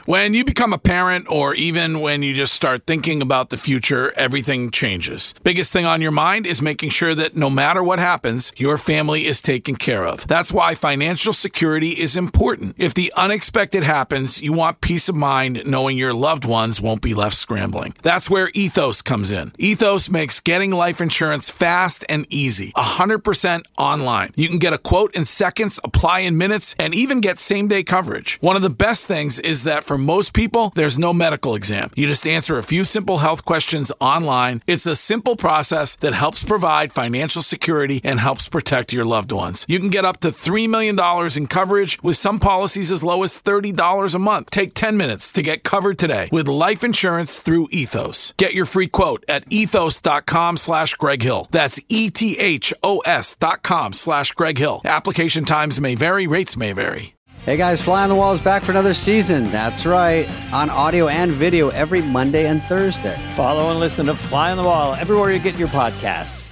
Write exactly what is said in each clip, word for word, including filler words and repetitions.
When you become a parent, or even when you just start thinking about the future, everything changes. Biggest thing on your mind is making sure that no matter what happens, your family is taken care of. That's why financial security is important. If the unexpected happens, you want peace of mind knowing your loved ones won't be left scrambling. That's where Ethos comes in. Ethos makes getting life insurance fast and easy. one hundred percent online. You can get a quote in seconds, apply in minutes, and even get same-day coverage. One of the best things is that for most people, there's no medical exam. You just answer a few simple health questions online. It's a simple process that helps provide financial security and helps protect your loved ones. You can get up to three million dollars in coverage with some policies as low as thirty dollars a month. Take ten minutes to get covered today with life insurance through Ethos. Get your free quote at ethos.com slash Greg Hill. That's E-T-H-O-S dot com slash Greg Hill. Application times may vary. Rates may vary. Hey guys, Fly on the Wall is back for another season. That's right. On audio and video every Monday and Thursday. Follow and listen to Fly on the Wall everywhere you get your podcasts.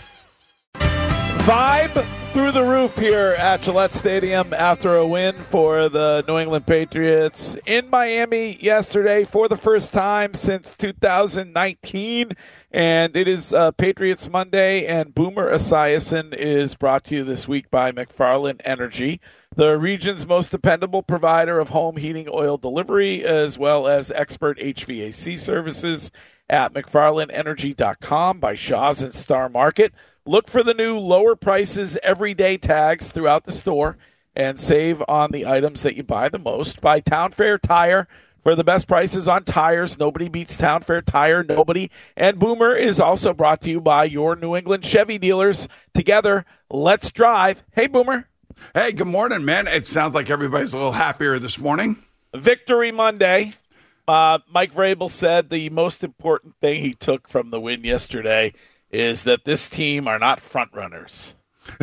Vibe through the roof here at Gillette Stadium after a win for the New England Patriots in Miami yesterday for the first time since two thousand nineteen. And it is uh, Patriots Monday, and Boomer Esiason is brought to you this week by McFarland Energy, the region's most dependable provider of home heating oil delivery, as well as expert H V A C services at mcfarland energy dot com, by Shaw's and Star Market. Look for the new lower prices everyday tags throughout the store and save on the items that you buy the most. By Town Fair Tire for the best prices on tires. Nobody beats Town Fair Tire, nobody. And Boomer is also brought to you by your New England Chevy dealers. Together, let's drive. Hey, Boomer. Hey, good morning, man. It sounds like everybody's a little happier this morning. Victory Monday. Uh, Mike Vrabel said the most important thing he took from the win yesterday is that this team are not front runners.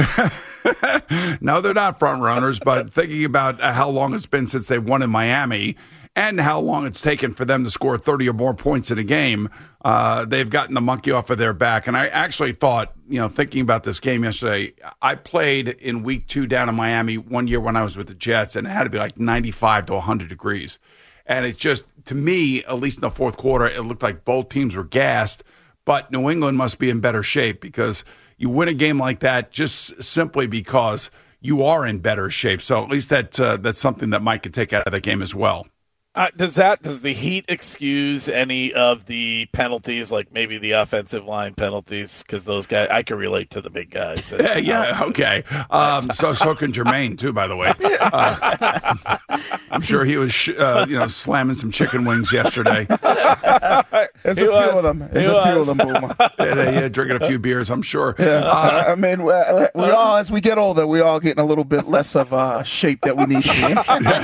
No, they're not front runners, but thinking about how long it's been since they've won in Miami and how long it's taken for them to score thirty or more points in a game, uh, they've gotten the monkey off of their back. And I actually thought, you know, thinking about this game yesterday, I played in week two down in Miami one year when I was with the Jets, and it had to be like ninety-five to one hundred degrees. And it just, to me, at least in the fourth quarter, it looked like both teams were gassed. But New England must be in better shape, because you win a game like that just simply because you are in better shape. So at least that uh, that's something that Mike could take out of that game as well. Uh, does that does the Heat excuse any of the penalties, like maybe the offensive line penalties? Because those guys, I can relate to the big guys. Yeah, yeah, okay. Um, so so can Jermaine too, by the way. Uh, I'm sure he was, uh, you know, slamming some chicken wings yesterday. There's He a was. few of them. There's He a few was. of them, Boomer. Yeah, yeah, drinking a few beers, I'm sure. Yeah. Uh, I mean, we, we all, as we get older, we all getting a little bit less of uh, shape that we need to be in.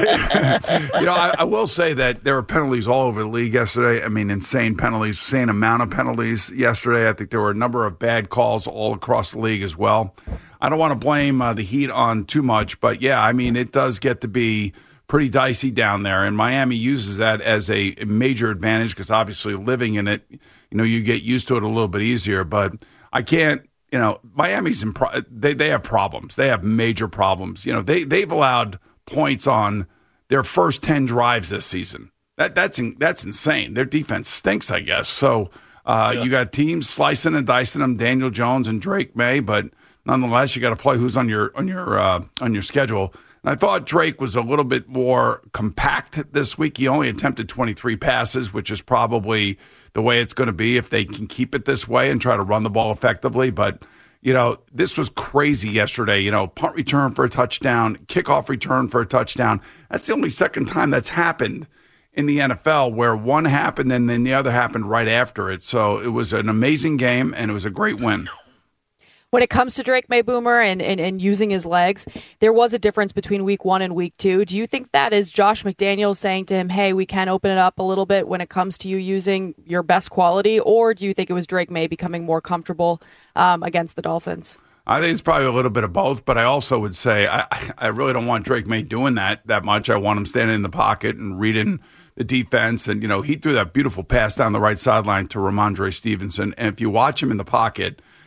you know, I, I will say that there were penalties all over the league yesterday. I mean, insane penalties, insane amount of penalties yesterday. I think there were a number of bad calls all across the league as well. I don't want to blame uh, the Heat on too much, but yeah, I mean, it does get to be pretty dicey down there, and Miami uses that as a major advantage because obviously living in it, you know, you get used to it a little bit easier. But I can't, you know, Miami's in pro- they they have problems. They have major problems. You know, they they've allowed points on their first ten drives this season. That that's in, that's insane. Their defense stinks, I guess. So uh, yeah. You got teams slicing and dicing them, Daniel Jones and Drake May, but nonetheless, you got to play who's on your on your uh, on your schedule. And I thought Drake was a little bit more compact this week. He only attempted twenty-three passes, which is probably the way it's going to be if they can keep it this way and try to run the ball effectively. But you know, this was crazy yesterday. You know, punt return for a touchdown, kickoff return for a touchdown. That's the only second time that's happened in the N F L, where one happened and then the other happened right after it. So it was an amazing game, and it was a great win. When it comes to Drake May, Boomer, and, and, and using his legs, there was a difference between week one and week two. Do you think that is Josh McDaniels saying to him, hey, we can open it up a little bit when it comes to you using your best quality? Or do you think it was Drake May becoming more comfortable um, against the Dolphins? I think it's probably a little bit of both, but I also would say I, I really don't want Drake May doing that that much. I want him standing in the pocket and reading the defense. And, you know, he threw that beautiful pass down the right sideline to Ramondre Stevenson. And if you watch him in the pocket,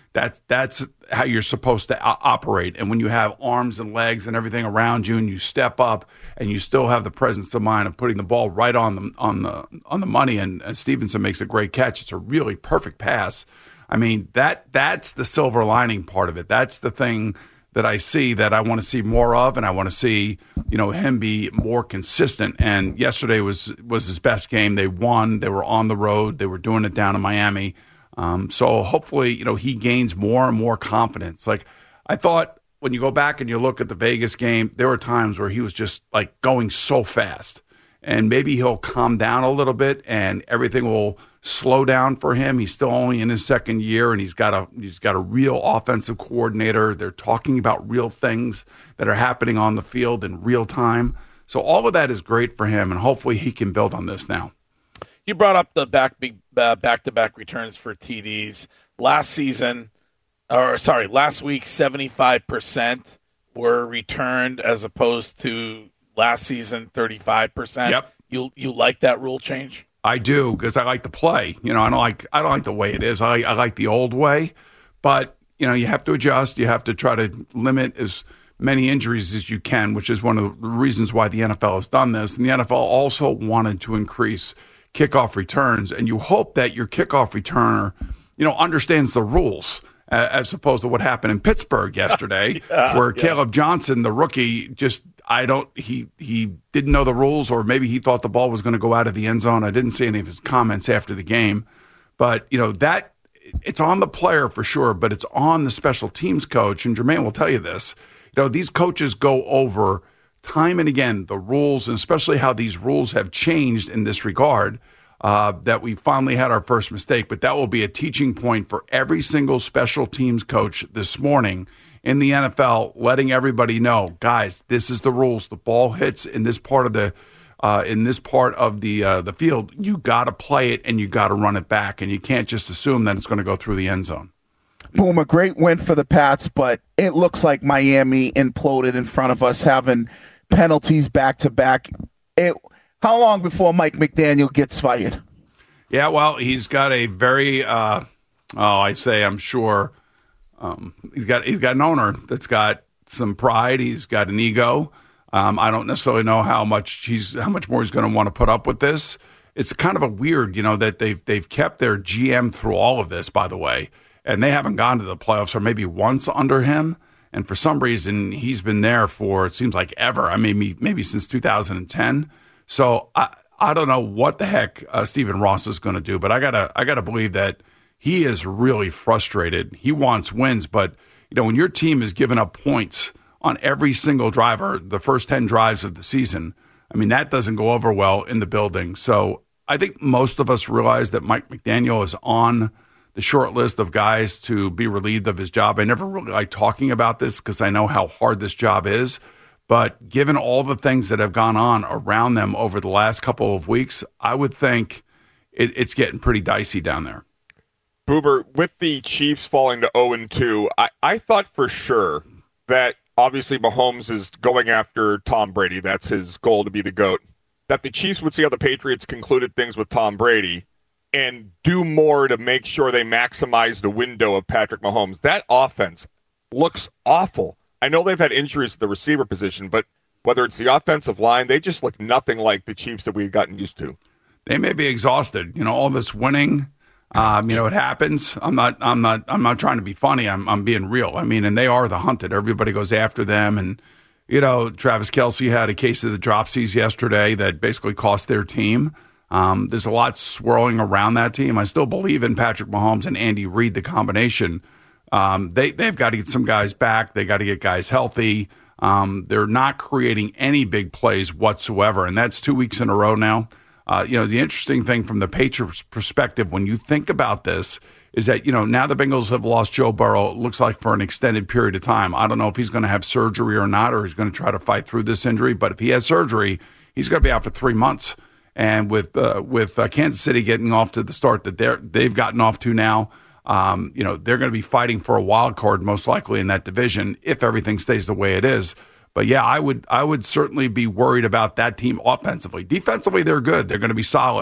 That, that's how you're supposed to o- operate. And when you have arms and legs and everything around you, and you step up, and you still have the presence of mind of putting the ball right on the on the on the money, and, and Stevenson makes a great catch. It's a really perfect pass. I mean, that that's the silver lining part of it. That's the thing that I see that I want to see more of, and I want to see, you know, him be more consistent. And yesterday was was his best game. They won. They were on the road. They were doing it down in Miami. Um, so hopefully, you know, he gains more and more confidence. Like, I thought when you go back and you look at the Vegas game, there were times where he was just like going so fast, and maybe he'll calm down a little bit and everything will slow down for him. He's still only in his second year, and he's got a he's got a real offensive coordinator. They're talking about real things that are happening on the field in real time. So all of that is great for him, and hopefully he can build on this now. You brought up the back uh, back-to-back returns for T Ds. Last season, or sorry, last week, seventy-five percent were returned as opposed to last season, thirty-five percent. Yep. You you like that rule change? I do, because I like to play. You know, I don't like I don't like the way it is. I I like the old way, but you know, you have to adjust. You have to try to limit as many injuries as you can, which is one of the reasons why the N F L has done this. And the N F L also wanted to increase kickoff returns, and you hope that your kickoff returner, you know, understands the rules, uh, as opposed to what happened in Pittsburgh yesterday, yeah, where yeah. Caleb Johnson, the rookie, just I don't he he didn't know the rules, or maybe he thought the ball was going to go out of the end zone. I didn't see any of his comments after the game, but you know that it's on the player for sure, but it's on the special teams coach, and Jermaine will tell you this. You know, these coaches go over time and again the rules, and especially how these rules have changed in this regard, uh, that we finally had our first mistake. But that will be a teaching point for every single special teams coach this morning in the N F L, letting everybody know, guys, this is the rules. The ball hits in this part of the uh, in this part of the uh, the field. You got to play it, and you got to run it back, and you can't just assume that it's going to go through the end zone. Boom, a great win for the Pats, but it looks like Miami imploded in front of us, having penalties back-to-back. It, how long before Mike McDaniel gets fired? Yeah, well, he's got a very, uh, oh, I say I'm sure, um, he's got he's got an owner that's got some pride. He's got an ego. Um, I don't necessarily know how much he's how much more he's going to want to put up with this. It's kind of a weird, you know, that they've they've kept their G M through all of this, by the way. And they haven't gone to the playoffs or maybe once under him. And for some reason, he's been there for, it seems like ever. I mean, maybe, maybe since two thousand ten. So I, I don't know what the heck uh, Stephen Ross is going to do, but I gotta I gotta believe that he is really frustrated. He wants wins, but you know, when your team is giving up points on every single driver, the first ten drives of the season, I mean, that doesn't go over well in the building. So I think most of us realize that Mike McDaniel is on the short list of guys to be relieved of his job. I never really like talking about this because I know how hard this job is. But given all the things that have gone on around them over the last couple of weeks, I would think it, it's getting pretty dicey down there. Boober, with the Chiefs falling to oh and two, I, I thought for sure that obviously Mahomes is going after Tom Brady. That's his goal, to be the GOAT. That the Chiefs would see how the Patriots concluded things with Tom Brady and do more to make sure they maximize the window of Patrick Mahomes. That offense looks awful. I know they've had injuries at the receiver position, but whether it's the offensive line, they just look nothing like the Chiefs that we've gotten used to. They may be exhausted. You know, all this winning, um, you know, it happens. I'm not, I'm not, I'm not trying to be funny. I'm, I'm being real. I mean, and they are the hunted. Everybody goes after them. And, you know, Travis Kelce had a case of the dropsies yesterday that basically cost their team. Um, there's a lot swirling around that team. I still believe in Patrick Mahomes and Andy Reid, the combination. Um, they, they've got to get some guys back. They got to get guys healthy. Um, they're not creating any big plays whatsoever, and that's two weeks in a row now. Uh, you know, the interesting thing from the Patriots' perspective, when you think about this, is that, you know, now the Bengals have lost Joe Burrow, it looks like for an extended period of time. I don't know if he's going to have surgery or not, or he's going to try to fight through this injury, but if he has surgery, he's going to be out for three months. And with uh, with uh, Kansas City getting off to the start that they're they've gotten off to now, um, you know, they're going to be fighting for a wild card most likely in that division if everything stays the way it is. But yeah, I would I would certainly be worried about that team offensively. Defensively, they're good. They're going to be solid,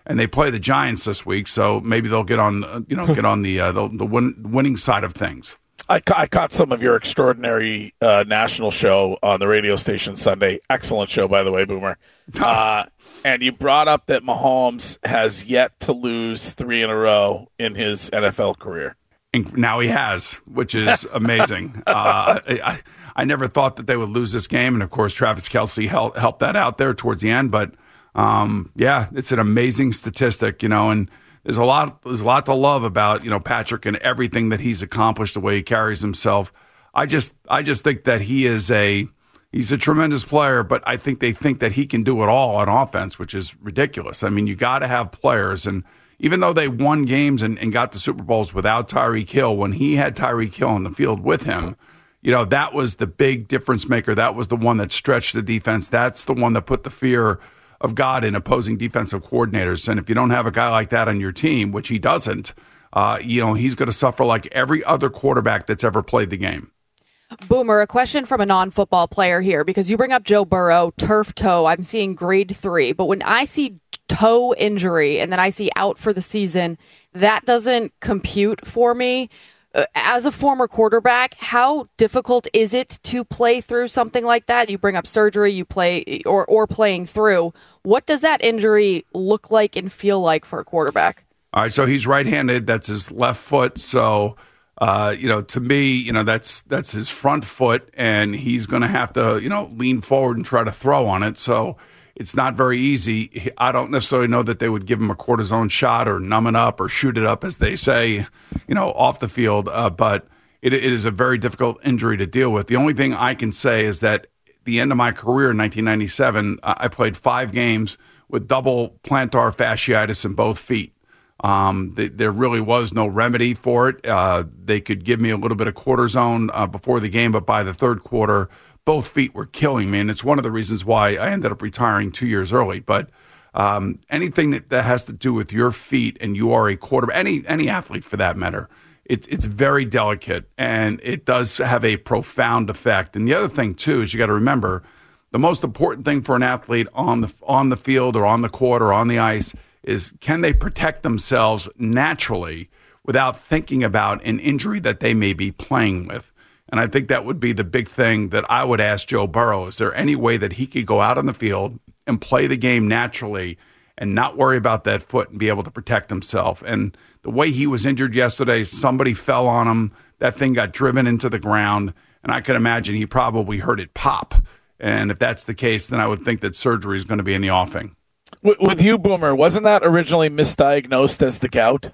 and they play the Giants this week, so maybe they'll get on, uh, you know, get on the uh, the, the win- winning side of things. I, ca- I caught some of your extraordinary uh, national show on the radio station Sunday. Excellent show, by the way, Boomer. Uh, and you brought up that Mahomes has yet to lose three in a row in his N F L career. And now he has, which is amazing. uh, I, I never thought that they would lose this game, and of course, Travis Kelce helped helped that out there towards the end. But um, yeah, it's an amazing statistic, you know, and there's a lot there's a lot to love about, you know, Patrick and everything that he's accomplished, the way he carries himself. I just I just think that he is a he's a tremendous player, but I think they think that he can do it all on offense, which is ridiculous. I mean, you got to have players, and even though they won games and, and got the Super Bowls without Tyreek Hill, when he had Tyreek Hill on the field with him, you know, that was the big difference maker. That was the one that stretched the defense. That's the one that put the fear of God in opposing defensive coordinators. And if you don't have a guy like that on your team, which he doesn't, uh, you know, he's going to suffer like every other quarterback that's ever played the game. Boomer, a question from a non-football player here, because you bring up Joe Burrow, turf toe. I'm seeing grade three, but when I see toe injury and then I see out for the season, that doesn't compute for me. As a former quarterback, how difficult is it to play through something like that? You bring up surgery, you play or or playing through. What does that injury look like and feel like for a quarterback? All right, so he's right-handed. That's his left foot. So, uh, you know, to me, you know, that's that's his front foot, and he's going to have to, you know, lean forward and try to throw on it. So it's not very easy. I don't necessarily know that they would give him a cortisone shot or numb it up or shoot it up, as they say, you know, off the field. Uh, but it, it is a very difficult injury to deal with. The only thing I can say is that at the end of my career in nineteen ninety-seven, I played five games with double plantar fasciitis in both feet. Um, th- there really was no remedy for it. Uh, they could give me a little bit of cortisone uh, before the game, but by the third quarter, both feet were killing me, and it's one of the reasons why I ended up retiring two years early. But um, anything that, that has to do with your feet, and you are a quarterback, any any athlete for that matter, it's it's very delicate, and it does have a profound effect. And the other thing too is you got to remember, the most important thing for an athlete on the on the field or on the court or on the ice is, can they protect themselves naturally without thinking about an injury that they may be playing with. And I think that would be the big thing that I would ask Joe Burrow. Is there any way that he could go out on the field and play the game naturally and not worry about that foot and be able to protect himself? And the way he was injured yesterday, somebody fell on him. That thing got driven into the ground. And I can imagine he probably heard it pop. And if that's the case, then I would think that surgery is going to be in the offing. With you, Boomer, wasn't that originally misdiagnosed as the gout?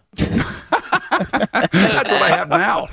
That's what I have now.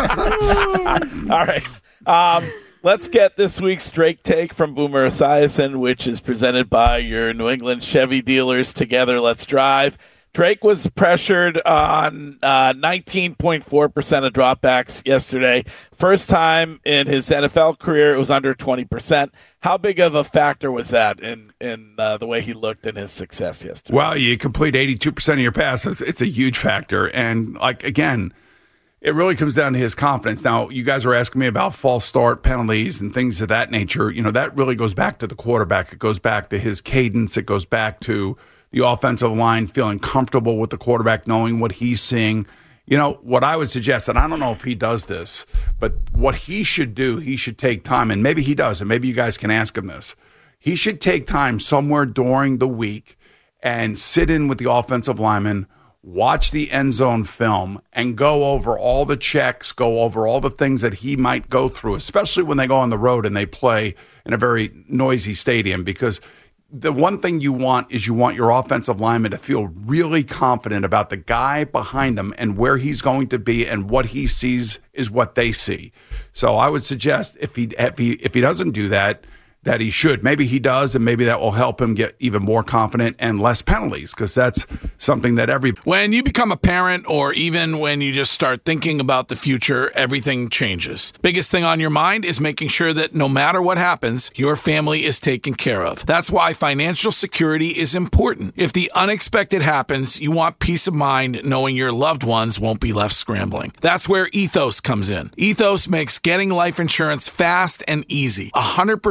All right. Um, let's get this week's Drake take from Boomer Esiason, which is presented by your New England Chevy dealers. Together, let's drive. Drake was pressured on uh, nineteen point four percent of dropbacks yesterday. First time in his N F L career, it was under twenty percent. How big of a factor was that in, in uh, the way he looked in his success yesterday? Well, you complete eighty-two percent of your passes. It's a huge factor. And, like, again, it really comes down to his confidence. Now, you guys are asking me about false start penalties and things of that nature. You know, that really goes back to the quarterback. It goes back to his cadence. It goes back to the offensive line feeling comfortable with the quarterback, knowing what he's seeing. You know, what I would suggest, and I don't know if he does this, but what he should do, he should take time, and maybe he does, and maybe you guys can ask him this. He should take time somewhere during the week and sit in with the offensive lineman, watch the end zone film, and go over all the checks, go over all the things that he might go through, especially when they go on the road and they play in a very noisy stadium, because the one thing you want is you want your offensive lineman to feel really confident about the guy behind him and where he's going to be, and what he sees is what they see. So I would suggest if he if he if he doesn't do that, that he should. Maybe he does, and maybe that will help him get even more confident and less penalties, because that's something that every... When you become a parent, or even when you just start thinking about the future, everything changes. Biggest thing on your mind is making sure that no matter what happens, your family is taken care of. That's why financial security is important. If the unexpected happens, you want peace of mind knowing your loved ones won't be left scrambling. That's where Ethos comes in. Ethos makes getting life insurance fast and easy. one hundred percent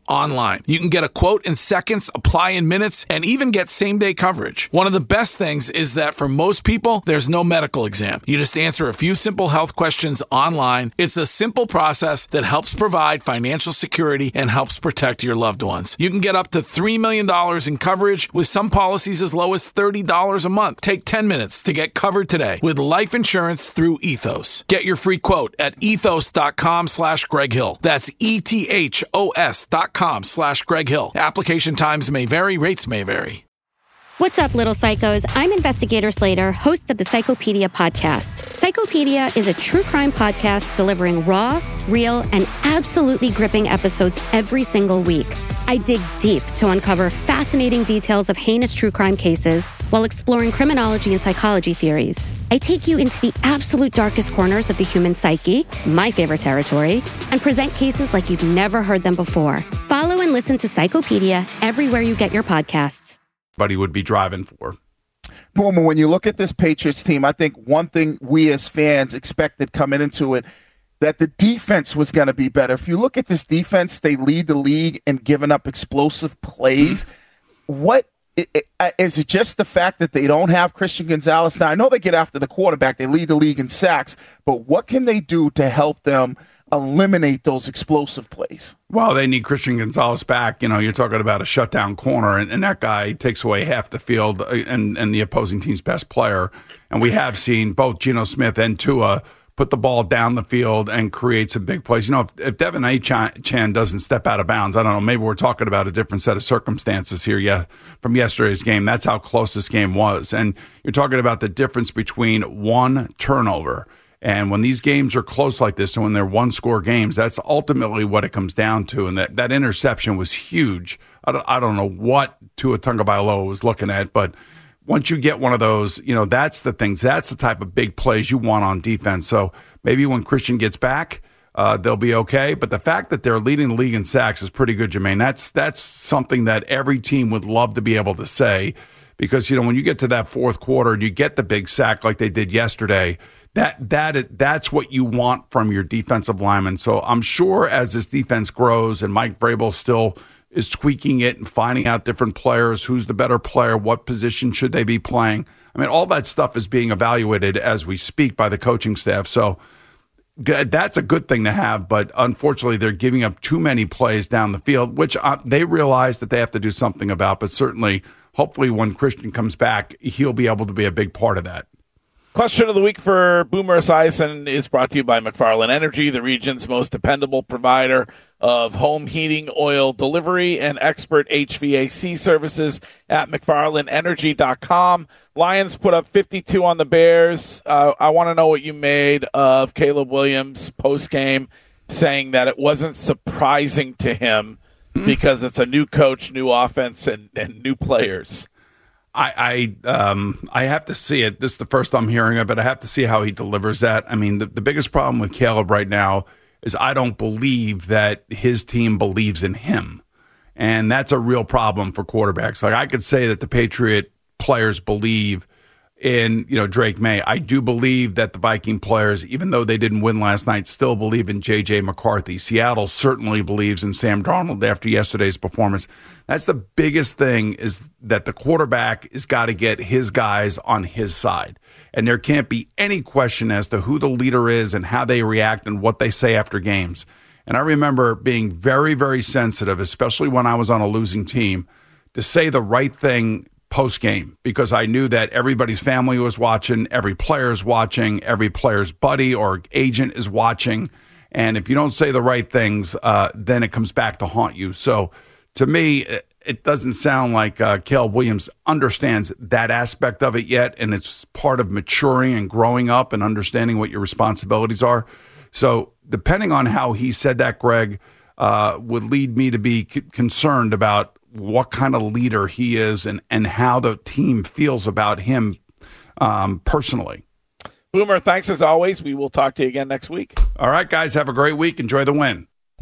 online. You can get a quote in seconds, apply in minutes, and even get same-day coverage. One of the best things is that for most people, there's no medical exam. You just answer a few simple health questions online. It's a simple process that helps provide financial security and helps protect your loved ones. You can get up to three million dollars in coverage with some policies as low as thirty dollars a month. Take ten minutes to get covered today with life insurance through Ethos. Get your free quote at ethos.com slash Greg Hill. That's E-T-H-O-S dot com slash Greg Hill. Application times may vary. Rates may vary. What's up, little psychos? I'm Investigator Slater, host of the Psychopedia podcast. Psychopedia is a true crime podcast delivering raw, real, and absolutely gripping episodes every single week. I dig deep to uncover fascinating details of heinous true crime cases while exploring criminology and psychology theories. I take you into the absolute darkest corners of the human psyche, my favorite territory, and present cases like you've never heard them before. Follow and listen to Psychopedia everywhere you get your podcasts. But he would be driving for. Boomer, when you look at this Patriots team, I think one thing we as fans expected coming into it, that the defense was going to be better. If you look at this defense, they lead the league in giving up explosive plays. Mm-hmm. What it, it, is it just the fact that they don't have Christian Gonzalez? Now, I know they get after the quarterback. They lead the league in sacks. But what can they do to help them eliminate those explosive plays? Well, they need Christian Gonzalez back. You know, you're talking about a shutdown corner, and, and that guy takes away half the field and, and the opposing team's best player. And we have seen both Geno Smith and Tua put the ball down the field and create some big plays. You know, if, if Devin Achane doesn't step out of bounds, I don't know, maybe we're talking about a different set of circumstances here yeah, from yesterday's game. That's how close this game was. And you're talking about the difference between one turnover. And when these games are close like this, and when they're one-score games, that's ultimately what it comes down to. And that, that interception was huge. I don't, I don't know what Tua Tagovailoa was looking at, but once you get one of those, you know, that's the things. That's the type of big plays you want on defense. So maybe when Christian gets back, uh, they'll be okay. But the fact that they're leading the league in sacks is pretty good, Jermaine. That's that's something that every team would love to be able to say, because, you know, when you get to that fourth quarter and you get the big sack like they did yesterday, that that that's what you want from your defensive linemen. So I'm sure as this defense grows and Mike Vrabel still is tweaking it and finding out different players, who's the better player, what position should they be playing. I mean, all that stuff is being evaluated as we speak by the coaching staff. So that's a good thing to have, but unfortunately they're giving up too many plays down the field, which uh, they realize that they have to do something about. But certainly, hopefully when Christian comes back, he'll be able to be a big part of that. Question of the week for Boomer Esiason is brought to you by McFarland Energy, the region's most dependable provider of home heating oil delivery and expert H V A C services at McFarland Energy dot com. Lions put up fifty-two on the Bears. Uh, I want to know what you made of Caleb Williams post-game saying that it wasn't surprising to him mm-hmm. because it's a new coach, new offense, and, and new players. I I, um, I have to see it. This is the first I'm hearing of it. I have to see how he delivers that. I mean, the, the biggest problem with Caleb right now is I don't believe that his team believes in him. And that's a real problem for quarterbacks. Like, I could say that the Patriot players believe in, you know, Drake May. I do believe that the Viking players, even though they didn't win last night, still believe in J J McCarthy. Seattle certainly believes in Sam Darnold after yesterday's performance. That's the biggest thing, is that the quarterback has got to get his guys on his side. And there can't be any question as to who the leader is and how they react and what they say after games. And I remember being very, very sensitive, especially when I was on a losing team, to say the right thing post-game, because I knew that everybody's family was watching, every player's watching, every player's buddy or agent is watching. And if you don't say the right things, uh, then it comes back to haunt you. So to me, it doesn't sound like uh, Caleb Williams understands that aspect of it yet, and it's part of maturing and growing up and understanding what your responsibilities are. So depending on how he said that, Greg, uh, would lead me to be c- concerned about what kind of leader he is and, and how the team feels about him um, personally. Boomer, thanks as always. We will talk to you again next week. All right, guys, have a great week. Enjoy the win.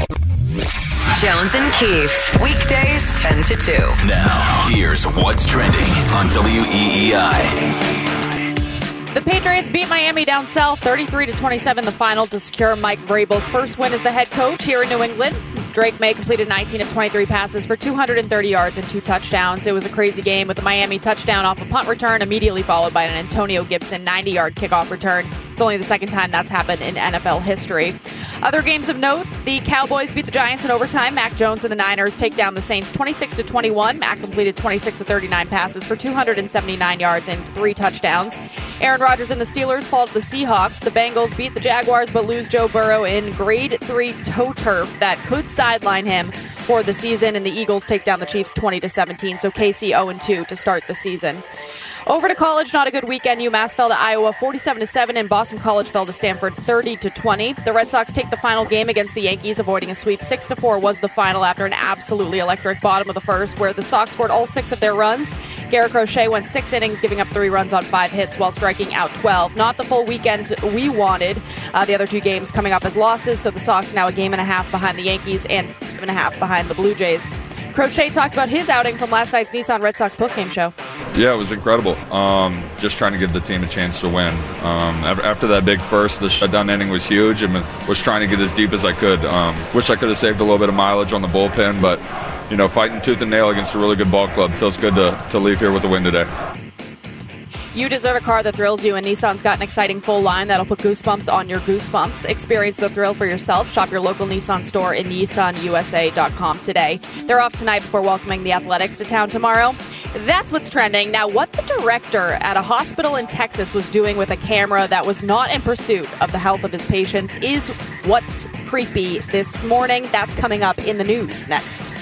Jones and Keefe, weekdays ten to two. Now, here's what's trending on W E E I. The Patriots beat Miami down south thirty-three to twenty-seven in the final to secure Mike Vrabel's first win as the head coach here in New England. Drake May completed nineteen of twenty-three passes for two hundred thirty yards and two touchdowns. It was a crazy game with the Miami touchdown off a punt return, immediately followed by an Antonio Gibson ninety-yard kickoff return. It's only the second time that's happened in N F L history. Other games of note, the Cowboys beat the Giants in overtime. Mac Jones and the Niners take down the Saints twenty-six to twenty-one. Mac completed twenty-six of thirty-nine passes for two hundred seventy-nine yards and three touchdowns. Aaron Rodgers and the Steelers fall to the Seahawks. The Bengals beat the Jaguars but lose Joe Burrow in grade three toe turf that could sideline him for the season. And the Eagles take down the Chiefs twenty to seventeen. So K C oh and two to start the season. Over to college, not a good weekend. UMass fell to Iowa forty-seven to seven, and Boston College fell to Stanford thirty to twenty. The Red Sox take the final game against the Yankees, avoiding a sweep. six to four was the final after an absolutely electric bottom of the first, where the Sox scored all six of their runs. Garrett Crochet went six innings, giving up three runs on five hits while striking out twelve. Not the full weekend we wanted. Uh, the other two games coming up as losses, so the Sox now a game and a half behind the Yankees and five and a half behind the Blue Jays. Crochet talked about his outing from last night's Nissan Red Sox postgame show. Yeah, it was incredible. Um, just trying to give the team a chance to win. Um, after that big first, the shutdown inning was huge and was trying to get as deep as I could. Um, wish I could have saved a little bit of mileage on the bullpen, but you know, fighting tooth and nail against a really good ball club. Feels good to, to leave here with a win today. You deserve a car that thrills you, and Nissan's got an exciting full line that'll put goosebumps on your goosebumps. Experience the thrill for yourself. Shop your local Nissan store in Nissan U S A dot com today. They're off tonight before welcoming the Athletics to town tomorrow. That's what's trending. Now, what the director at a hospital in Texas was doing with a camera that was not in pursuit of the health of his patients is what's creepy this morning. That's coming up in the news next.